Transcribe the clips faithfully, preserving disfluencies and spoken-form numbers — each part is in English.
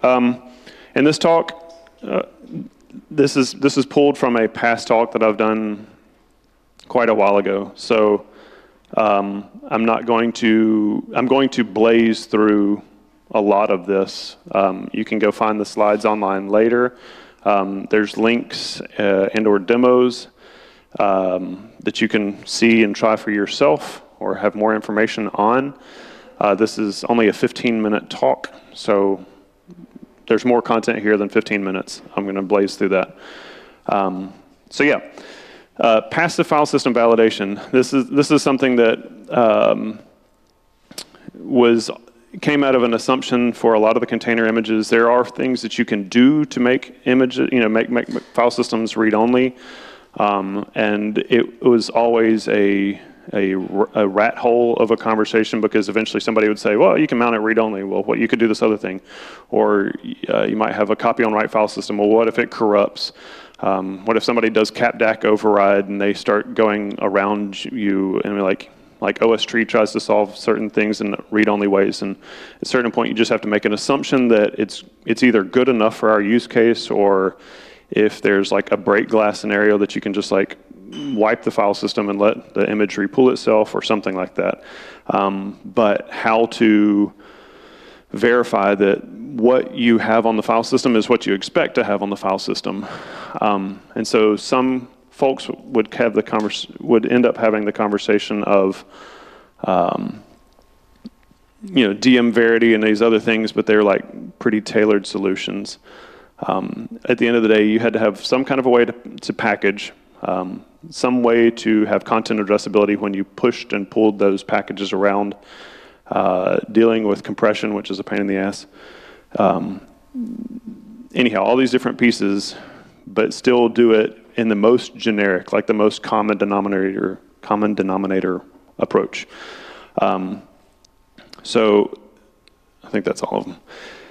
Um, in this talk, uh, this is this is pulled from a past talk that I've done quite a while ago. So um, I'm not going to I'm going to blaze through a lot of this. Um, you can go find the slides online later. Um, there's links uh, and or demos um, that you can see and try for yourself or have more information on. Uh, this is only a fifteen minute talk, so there's more content here than fifteen minutes. I'm going to blaze through that. Um, so yeah, uh, passive file system validation. This is this is something that um, was came out of an assumption for a lot of the container images. There are things that you can do to make image, you know, make, make file systems read only, um, and it was always a A, a rat hole of a conversation, because eventually somebody would say, well, you can mount it read-only. Well, what, you could do this other thing. Or uh, you might have a copy-on-write file system. Well, what if it corrupts? Um, what if somebody does capdac override and they start going around you, and like, like O S Tree tries to solve certain things in read-only ways, and at a certain point you just have to make an assumption that it's, it's either good enough for our use case, or if there's like a break glass scenario that you can just like wipe the file system and let the image repull itself or something like that. Um, but how to verify that what you have on the file system is what you expect to have on the file system. Um, and so some folks would have the convers would end up having the conversation of um, you know, D M Verity and these other things, but they're like pretty tailored solutions. Um, at the end of the day, you had to have some kind of a way to, to package, um, some way to have content addressability when you pushed and pulled those packages around, uh, dealing with compression, which is a pain in the ass. Um, anyhow, all these different pieces, but still do it in the most generic, like the most common denominator, common denominator approach. Um, so I think that's all of them.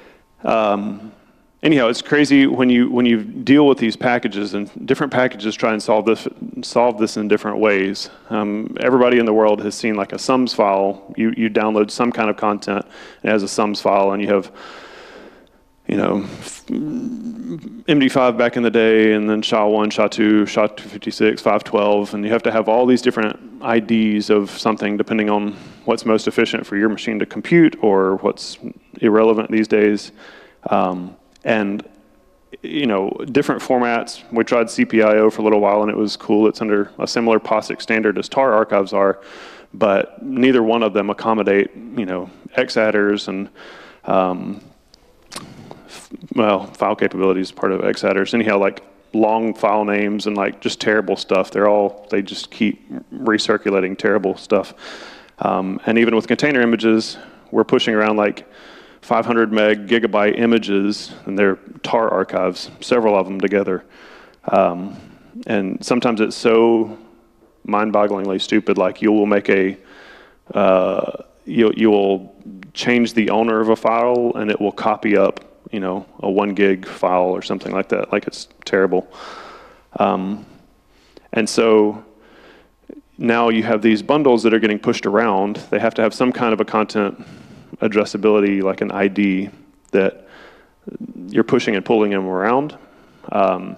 Um, Anyhow, it's crazy when you when you deal with these packages, and different packages try and solve this solve this in different ways. Um, everybody in the world has seen like a sums file. You you download some kind of content, and it has a sums file, and you have, you know, M D five back in the day, and then S H A one, S H A two, S H A two fifty-six, five twelve, and you have to have all these different I Ds of something depending on what's most efficient for your machine to compute or what's irrelevant these days. Um, And, you know, different formats. We tried C P I O for a little while, and it was cool. It's under a similar POSIX standard as tar archives are, but neither one of them accommodate, you know, X adders and, um, well, file capabilities is part of X adders. Anyhow, like long file names and like just terrible stuff. They're all, they just keep recirculating terrible stuff. Um, and even with container images, we're pushing around like five hundred meg gigabyte images, and they're tar archives, several of them together. Um, and sometimes it's so mind-bogglingly stupid, like you will make a, uh, you, you will change the owner of a file and it will copy up, you know, a one gig file or something like that. Like, it's terrible. Um, and so now you have these bundles that are getting pushed around. They have to have some kind of a content addressability, like an I D, that you're pushing and pulling them around. Um,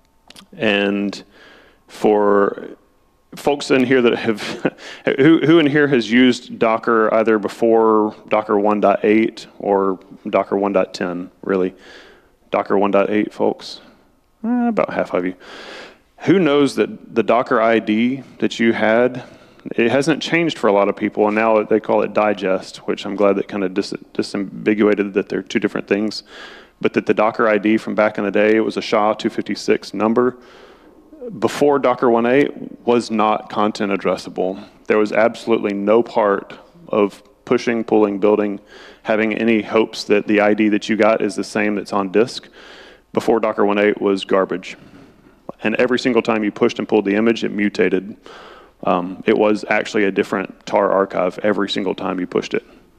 and for folks in here that have, who, who in here has used Docker either before Docker one point eight or Docker one point ten, really? Docker one point eight, folks? Eh, about half of you. Who knows that the Docker I D that you had, it hasn't changed for a lot of people, and now they call it digest, which I'm glad that kind of dis disambiguated that they're two different things. But that the Docker I D from back in the day, it was a S H A two fifty-six number. Before Docker one point eight was not content addressable. There was absolutely no part of pushing, pulling, building, having any hopes that the I D that you got is the same that's on disk. Before Docker one point eight was garbage. And every single time you pushed and pulled the image, it mutated. Um, it was actually a different tar archive every single time you pushed it.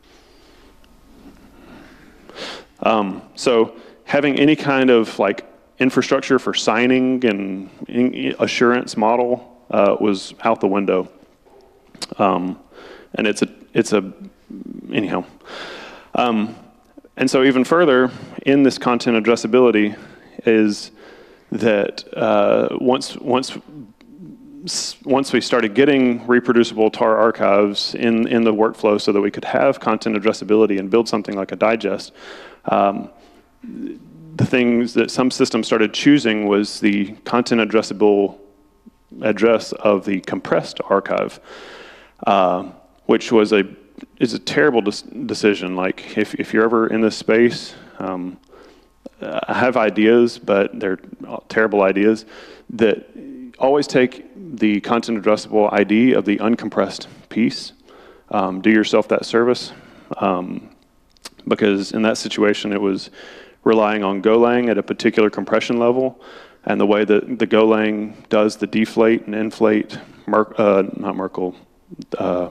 Um, so having any kind of like infrastructure for signing and assurance model uh, was out the window. Um, and it's a, it's a, anyhow. Um, and so even further in this content addressability is that uh, once once once we started getting reproducible tar archives in in the workflow, so that we could have content addressability and build something like a digest. Um, the things that some systems started choosing was the content addressable address of the compressed archive, uh, which was a is a terrible decision. Like if if you're ever in this space, um, I have ideas, but they're terrible ideas. That always take the content addressable I D of the uncompressed piece. Um, do yourself that service, um, because in that situation it was relying on Golang at a particular compression level, and the way that the Golang does the deflate and inflate, Mer uh, not Merkle, uh,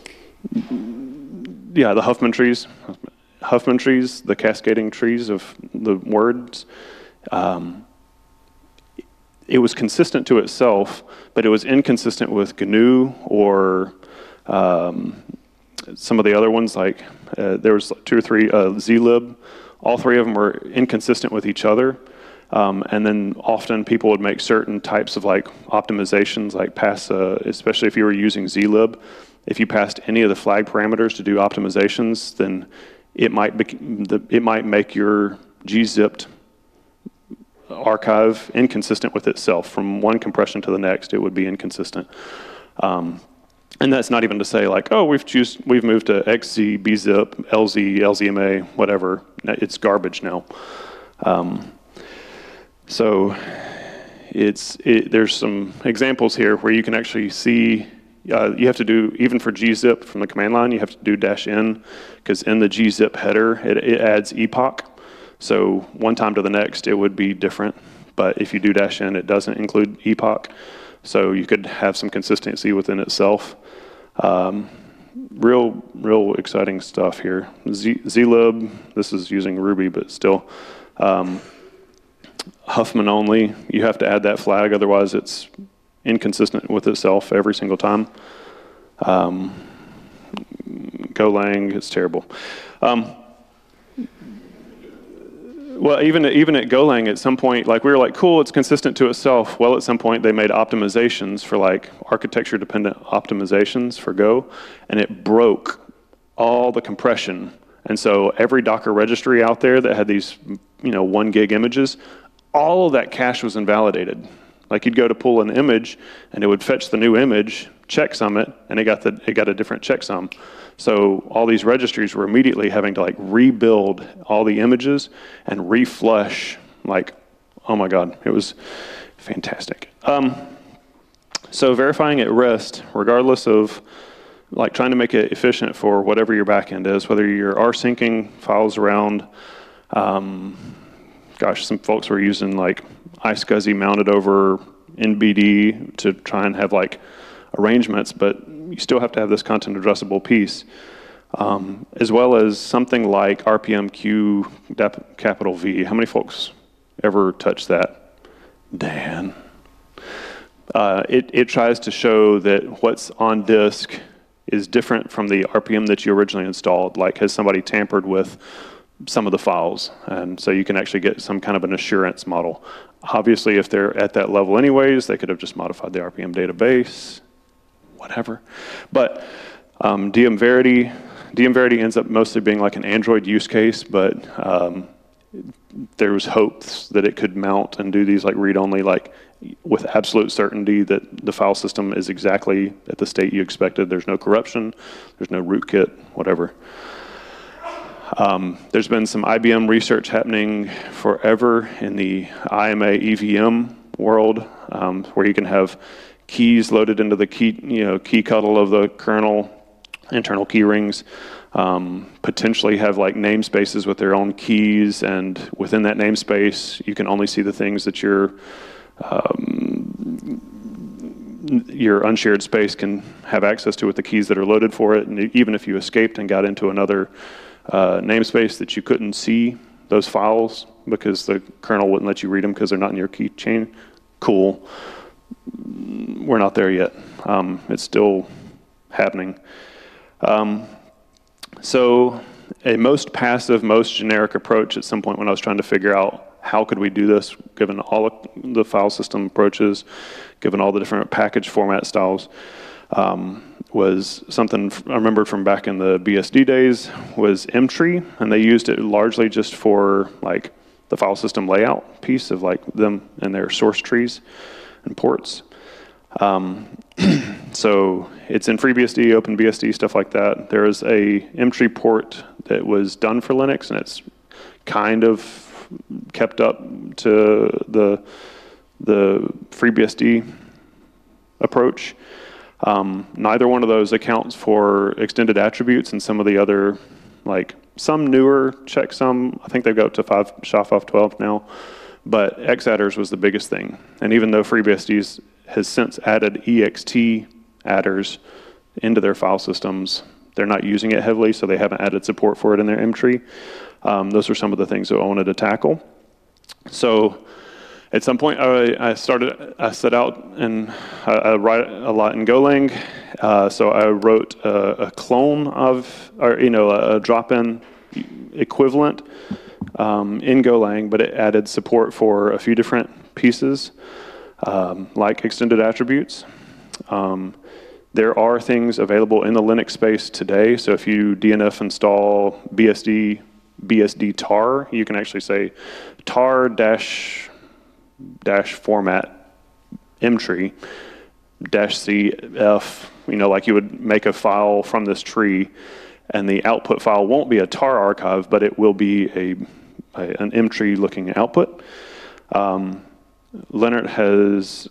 yeah, the Huffman trees, Huffman trees, the cascading trees of the words. Um, it was consistent to itself, but it was inconsistent with G N U or um, some of the other ones. Like uh, there was two or three uh, zlib. All three of them were inconsistent with each other. Um, and then often people would make certain types of like optimizations, like pass, uh, especially if you were using zlib, if you passed any of the flag parameters to do optimizations, then it might be, the, it might make your gzipped archive inconsistent with itself. From one compression to the next, it would be inconsistent. Um, And that's not even to say like, oh, we've choose, we've moved to X Z, B zip, L Z, L Z M A, whatever. It's garbage now. Um, so it's it, there's some examples here where you can actually see. Uh, you have to do, even for gzip from the command line, you have to do dash n, because in the gzip header it, it adds epoch. So one time to the next it would be different, but if you do dash n, it doesn't include epoch. So you could have some consistency within itself. Um, real, real exciting stuff here. Z, zlib, this is using Ruby, but still. Um, Huffman only, you have to add that flag, otherwise it's inconsistent with itself every single time. Um, Golang, it's terrible. Um, Well, even even at Golang, at some point, like we were like, cool, it's consistent to itself. Well, at some point, they made optimizations for like architecture-dependent optimizations for Go, and it broke all the compression. And so every Docker registry out there that had these, you know, one gig images, all of that cache was invalidated. Like you'd go to pull an image, and it would fetch the new image, checksum it, and it got the it got a different checksum. So all these registries were immediately having to like rebuild all the images and reflush. Like, oh my God, it was fantastic. Um, so verifying at rest, regardless of like trying to make it efficient for whatever your backend is, whether you're rsyncing files around, um, gosh, some folks were using like iSCSI mounted over N B D to try and have like arrangements, but you still have to have this content addressable piece, um, as well as something like R P M Q capital V. How many folks ever touched that? Dan. Uh, it, it tries to show that what's on disk is different from the R P M that you originally installed. Like, has somebody tampered with some of the files? And so you can actually get some kind of an assurance model. Obviously, if they're at that level anyways, they could have just modified the R P M database, whatever. But um, D M Verity, D M Verity ends up mostly being like an Android use case, but um, there was hopes that it could mount and do these like read-only, like with absolute certainty that the file system is exactly at the state you expected. There's no corruption, there's no rootkit, whatever. Um, there's been some I B M research happening forever in the I M A E V M world, um, where you can have keys loaded into the key, you know, key cuddle of the kernel, internal key rings, um, potentially have like namespaces with their own keys, and within that namespace, you can only see the things that your um, your unshared space can have access to with the keys that are loaded for it. And even if you escaped and got into another uh, namespace that you couldn't see those files because the kernel wouldn't let you read them because they're not in your key chain, cool. We're not there yet. Um, it's still happening. Um, so a most passive, most generic approach at some point when I was trying to figure out how could we do this, given all of the file system approaches, given all the different package format styles, um, was something I remembered from back in the B S D days was mtree, and they used it largely just for like the file system layout piece of like them and their source trees and ports. Um, so it's in FreeBSD, OpenBSD, stuff like that. There is a mtree port that was done for Linux, and it's kind of kept up to the the FreeBSD approach. Um, neither one of those accounts for extended attributes and some of the other, like some newer checksum. I think they've got up to five S H A five twelve now, but X adders was the biggest thing. And even though FreeBSD has since added E X T adders into their file systems, they're not using it heavily, so they haven't added support for it in their mtree. Um, those are some of the things that I wanted to tackle. So at some point, I, I started, I set out and I, I write a lot in Golang. Uh, so I wrote a, a clone of, or you know, a, a drop-in equivalent um, in Golang, but it added support for a few different pieces, um, like extended attributes. Um, there are things available in the Linux space today. So if you D N F install B S D, B S D tar, you can actually say tar dash dash format mtree dash cf, you know, like you would make a file from this tree, and the output file won't be a tar archive, but it will be a, a an mtree looking output. Um, Lennart has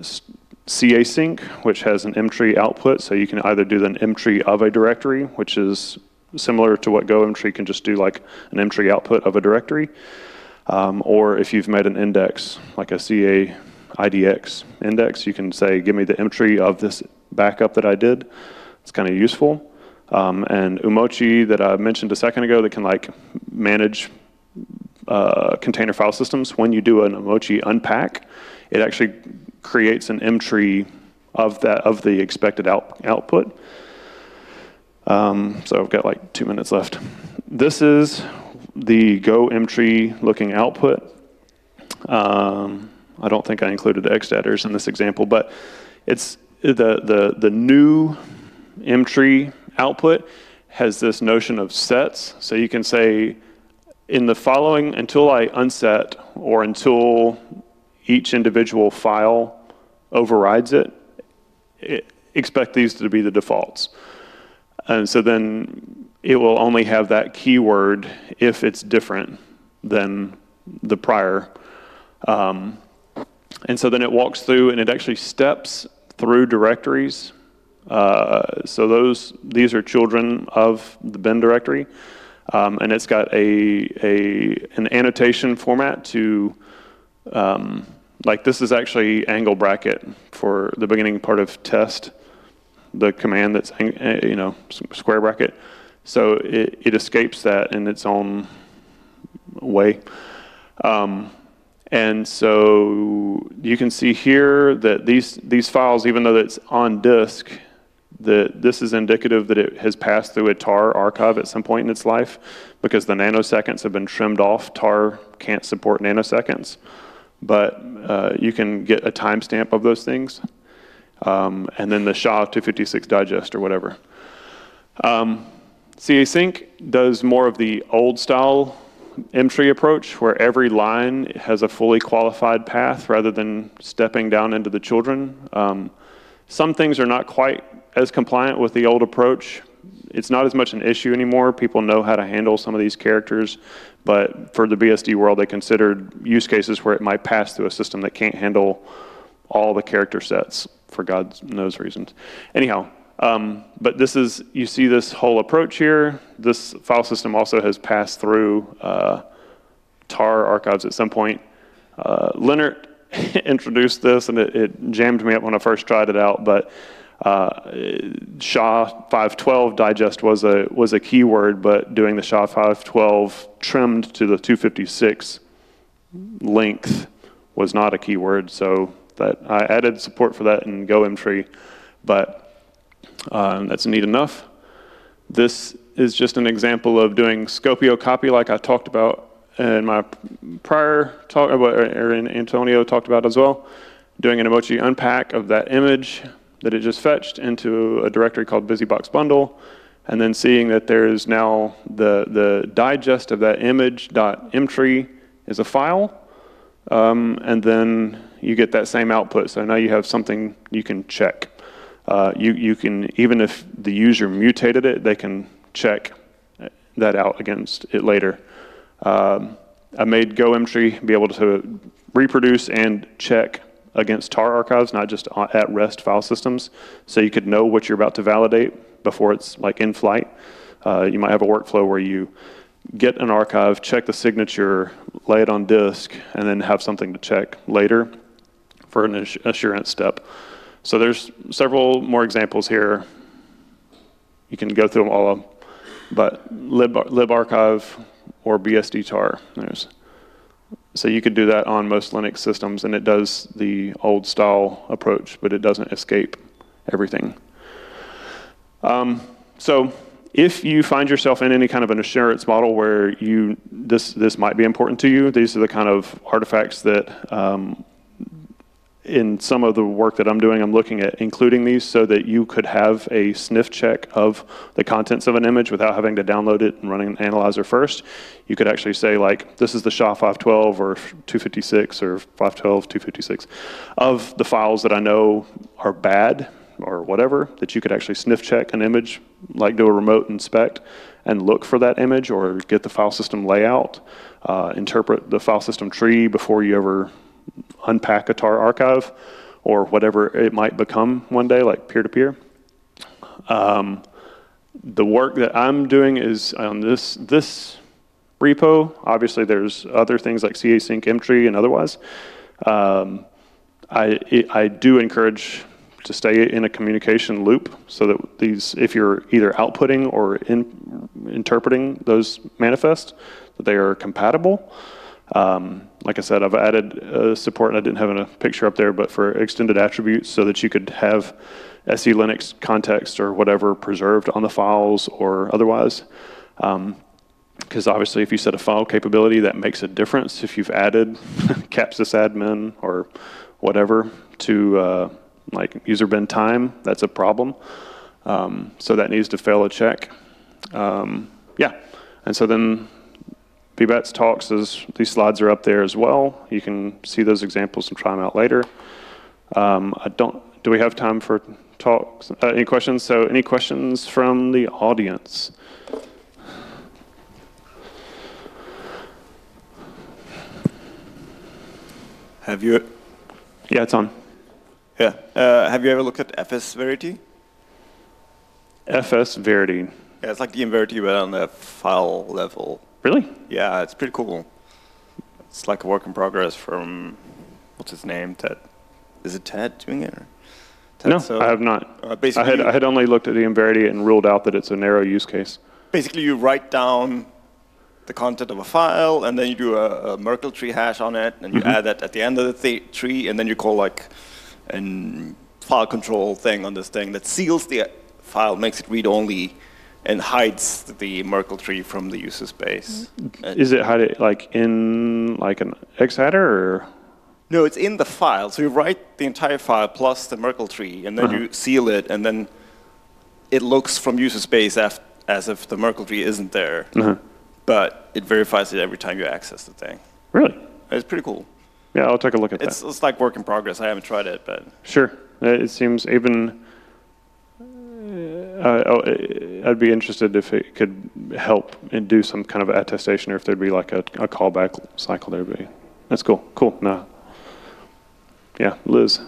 casync, which has an mtree output, so you can either do an mtree of a directory, which is similar to what GoMtree can just do, like an mtree output of a directory. Um, or if you've made an index, like a C A I D X index, you can say, give me the mtree of this backup that I did. It's kind of useful. Um, and Umochi that I mentioned a second ago that can like manage uh, container file systems. When you do an Umochi unpack, it actually creates an mtree of that of the expected out, output. Um, so I've got like two minutes left. This is the Go mtree looking output. Um, I don't think I included xdatters in this example, but it's the, the, the new mtree output has this notion of sets. So you can say in the following, until I unset or until each individual file overrides it, it expect these to be the defaults. And so then it will only have that keyword if it's different than the prior. Um, and so then it walks through and it actually steps through directories. Uh, so those these are children of the bin directory. Um, and it's got a, a an annotation format to, um, like this is actually angle bracket for the beginning part of test, the command that's, you know, square bracket. So it, it escapes that in its own way. Um, and so you can see here that these, these files, even though it's on disk, that this is indicative that it has passed through a tar archive at some point in its life, because the nanoseconds have been trimmed off. Tar can't support nanoseconds, but uh, you can get a timestamp of those things. Um, and then the S H A two fifty-six digest or whatever. Um, casync does more of the old style mtree approach, where every line has a fully qualified path rather than stepping down into the children. Um, some things are not quite as compliant with the old approach. It's not as much an issue anymore. People know how to handle some of these characters, but for the B S D world, they considered use cases where it might pass through a system that can't handle all the character sets for God knows reasons. Anyhow, um, but this is, you see this whole approach here. This file system also has passed through uh, tar archives at some point. Uh, Lennart introduced this, and it, it jammed me up when I first tried it out, but uh, S H A five twelve digest was a was a keyword, but doing the S H A five twelve trimmed to the two fifty-six length was not a keyword, so that I added support for that in GoMtree, but uh, that's neat enough. This is just an example of doing Scopio copy like I talked about in my prior talk, or Antonio talked about as well. Doing an emoji unpack of that image that it just fetched into a directory called BusyBox Bundle, and then seeing that there's now the, the digest of that image.mtree is a file, um, and then you get that same output. So now you have something you can check. Uh, you, you can, even if the user mutated it, they can check that out against it later. Um, I made GoMtree be able to reproduce and check against tar archives, not just at rest file systems, so you could know what you're about to validate before it's like in flight. Uh, you might have a workflow where you get an archive, check the signature, lay it on disk, and then have something to check later for an assurance step. So there's several more examples here. You can go through them all, but lib, libarchive or B S D tar. There's, so you could do that on most Linux systems, and it does the old style approach, but it doesn't escape everything. Um, so if you find yourself in any kind of an assurance model where you this this might be important to you, these are the kind of artifacts that um, in some of the work that I'm doing, I'm looking at including these so that you could have a sniff check of the contents of an image without having to download it and running an analyzer first. You could actually say, like, this is the S H A five twelve or two fifty-six or five twelve, two fifty-six of the files that I know are bad or whatever, that you could actually sniff check an image, like do a remote inspect and look for that image, or get the file system layout, uh, interpret the file system tree before you ever unpack a tar archive, or whatever it might become one day, like peer-to-peer. Um, the work that I'm doing is on this this repo. Obviously, there's other things like casync, mtree, and otherwise. Um, I it, I do encourage to stay in a communication loop so that these, if you're either outputting or in, interpreting those manifests, that they are compatible. Um, like I said, I've added uh, support, and I didn't have a picture up there, but for extended attributes so that you could have S E Linux context or whatever preserved on the files or otherwise. Because um, obviously if you set a file capability, that makes a difference. If you've added capsysadmin or whatever to uh, like user bin time, that's a problem. Um, so that needs to fail a check. Um, yeah, and so then V BATS talks, is, these slides are up there as well. You can see those examples and try them out later. Um, I don't, do we have time for talks? Uh, any questions? So any questions from the audience? Have you? Yeah, it's on. Yeah. Uh, have you ever looked at F S Verity? F S Verity. Yeah, it's like the Verity, but on the file level. Really? Yeah, it's pretty cool. It's like a work in progress from, what's his name? Ted. Is it Ted doing it? Or Ted, no, so, I have not. Uh, basically, I had, I had only looked at the Verity and ruled out that it's a narrow use case. Basically, you write down the content of a file, and then you do a, a Merkle tree hash on it, and you mm-hmm. add that at the end of the th tree, and then you call like a file control thing on this thing that seals the file, makes it read-only, and hides the Merkle tree from the user space. Is it hide it like in like an X header or? No, it's in the file. So you write the entire file plus the Merkle tree, and then uh-huh. you seal it, and then it looks from user space af as if the Merkle tree isn't there. Uh-huh. But it verifies it every time you access the thing. Really? It's pretty cool. Yeah, I'll take a look at it's, that. It's like work in progress. I haven't tried it, but sure. It seems even. Uh, I'd be interested if it could help and do some kind of attestation, or if there'd be like a, a callback cycle there. But that's cool. Cool. No. Yeah, Liz.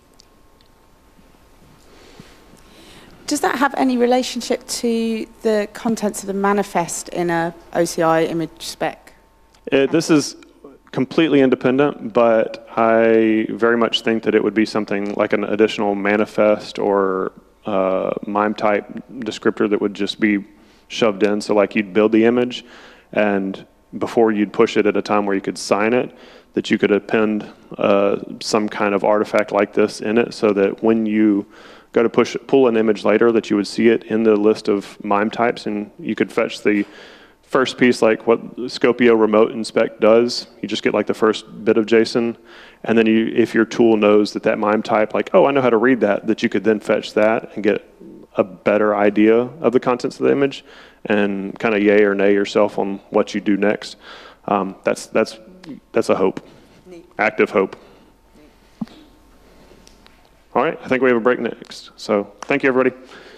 Does that have any relationship to the contents of the manifest in a O C I image spec? Uh, this is completely independent, but I very much think that it would be something like an additional manifest or uh, MIME type descriptor that would just be shoved in. So like you'd build the image, and before you'd push it at a time where you could sign it, that you could append uh, some kind of artifact like this in it, so that when you go to push pull an image later, that you would see it in the list of MIME types, and you could fetch the first piece, like what Scopio remote inspect does. You just get like the first bit of JSON, and then you, if your tool knows that that MIME type, like, oh, I know how to read that, that you could then fetch that and get a better idea of the contents of the image, and kind of yay or nay yourself on what you do next. Um, that's that's that's a hope, Neat. Active hope. Neat. All right, I think we have a break next. So thank you, everybody.